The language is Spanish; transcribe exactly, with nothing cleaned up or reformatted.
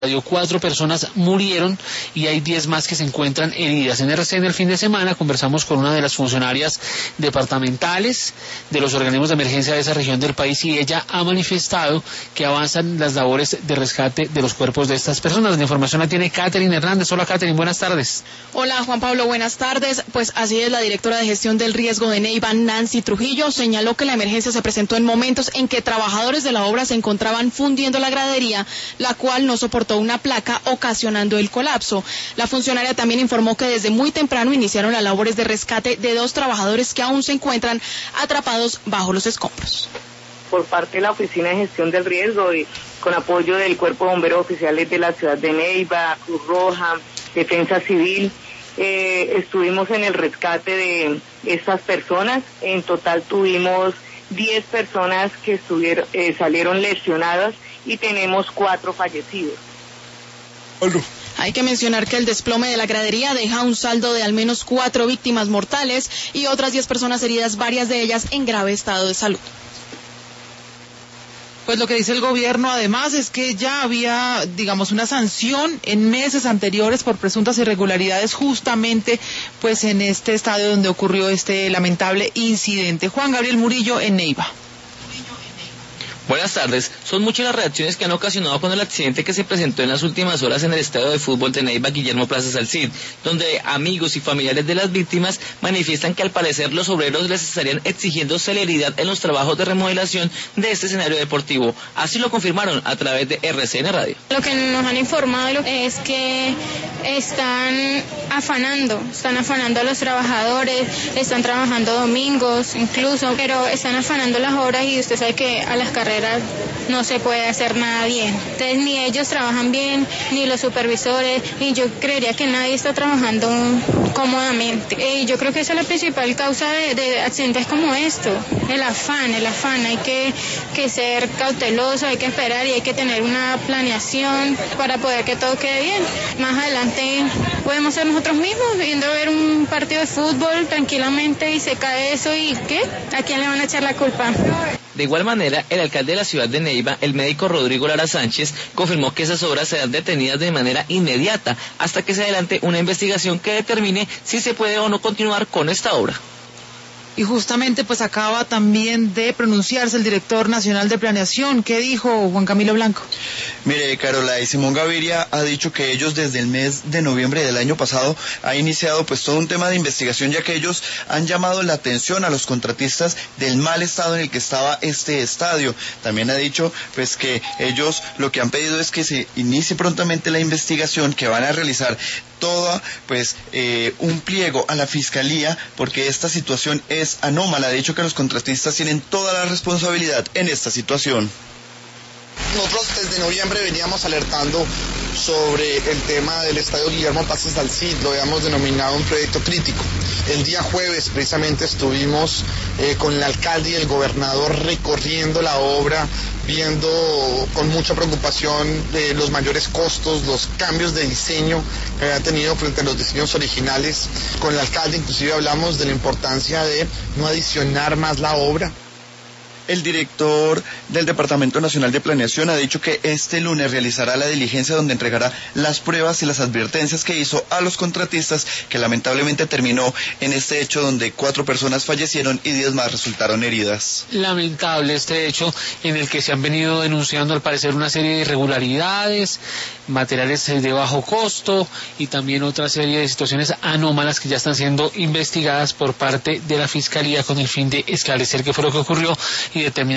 Cuatro personas murieron y hay diez más que se encuentran heridas. En R C N el fin de semana conversamos con una de las funcionarias departamentales de los organismos de emergencia de esa región del país y ella ha manifestado que avanzan las labores de rescate de los cuerpos de estas personas. La información la tiene Catherine Hernández. Hola Catherine, buenas tardes. Hola Juan Pablo, buenas tardes. Pues así es, la directora de gestión del riesgo de Neiva, Nancy Trujillo, señaló que la emergencia se presentó en momentos en que trabajadores de la obra se encontraban fundiendo la gradería, la cual no soportó una placa, ocasionando el colapso. La funcionaria también informó que desde muy temprano iniciaron las labores de rescate de dos trabajadores que aún se encuentran atrapados bajo los escombros. Por parte de la Oficina de Gestión del Riesgo y con apoyo del Cuerpo de Bomberos Oficiales de la ciudad de Neiva, Cruz Roja, Defensa Civil, eh, estuvimos en el rescate de estas personas. En total tuvimos diez personas que estuvieron, eh, salieron lesionadas y tenemos cuatro fallecidos. Hay que mencionar que el desplome de la gradería deja un saldo de al menos cuatro víctimas mortales y otras diez personas heridas, varias de ellas en grave estado de salud. Pues lo que dice el gobierno además es que ya había, digamos, una sanción en meses anteriores por presuntas irregularidades justamente pues en este estadio donde ocurrió este lamentable incidente. Juan Gabriel Murillo en Neiva. Buenas tardes. Son muchas las reacciones que han ocasionado con el accidente que se presentó en las últimas horas en el estadio de fútbol de Neiva Guillermo Plaza Salcid, donde amigos y familiares de las víctimas manifiestan que al parecer los obreros les estarían exigiendo celeridad en los trabajos de remodelación de este escenario deportivo. Así lo confirmaron a través de R C N Radio. Lo que nos han informado es que están afanando, están afanando a los trabajadores, están trabajando domingos incluso, pero están afanando las horas y usted sabe que a las carreras no se puede hacer nada bien. Entonces ni ellos trabajan bien, ni los supervisores, y yo creería que nadie está trabajando cómodamente. Y yo creo que esa es la principal causa de, de accidentes como esto, el afán, el afán. Hay que, que ser cauteloso, hay que esperar y hay que tener una planeación para poder que todo quede bien. Más adelante podemos ser nosotros mismos, viendo ver un partido de fútbol tranquilamente y se cae eso y ¿qué? ¿A quién le van a echar la culpa? De igual manera, el alcalde de la ciudad de Neiva, el médico Rodrigo Lara Sánchez, confirmó que esas obras serán detenidas de manera inmediata hasta que se adelante una investigación que determine si se puede o no continuar con esta obra. Y justamente pues acaba también de pronunciarse el director nacional de planeación. ¿Qué dijo Juan Camilo Blanco? Mire, Carola, y Simón Gaviria ha dicho que ellos desde el mes de noviembre del año pasado ha iniciado pues todo un tema de investigación, ya que ellos han llamado la atención a los contratistas del mal estado en el que estaba este estadio. También ha dicho pues que ellos lo que han pedido es que se inicie prontamente la investigación, que van a realizar toda pues eh, un pliego a la fiscalía porque esta situación es anómala. Ha dicho que los contratistas tienen toda la responsabilidad en esta situación. Nosotros desde noviembre veníamos alertando sobre el tema del estadio Guillermo Plaza Salcid, lo habíamos denominado un proyecto crítico. El día jueves precisamente estuvimos eh, con el alcalde y el gobernador recorriendo la obra, viendo con mucha preocupación eh, los mayores costos, los cambios de diseño que había tenido frente a los diseños originales. Con el alcalde inclusive hablamos de la importancia de no adicionar más la obra. El director del Departamento Nacional de Planeación ha dicho que este lunes realizará la diligencia donde entregará las pruebas y las advertencias que hizo a los contratistas, que lamentablemente terminó en este hecho donde cuatro personas fallecieron y diez más resultaron heridas. Lamentable este hecho en el que se han venido denunciando al parecer una serie de irregularidades, materiales de bajo costo y también otra serie de situaciones anómalas que ya están siendo investigadas por parte de la Fiscalía con el fin de esclarecer qué fue lo que ocurrió y determinar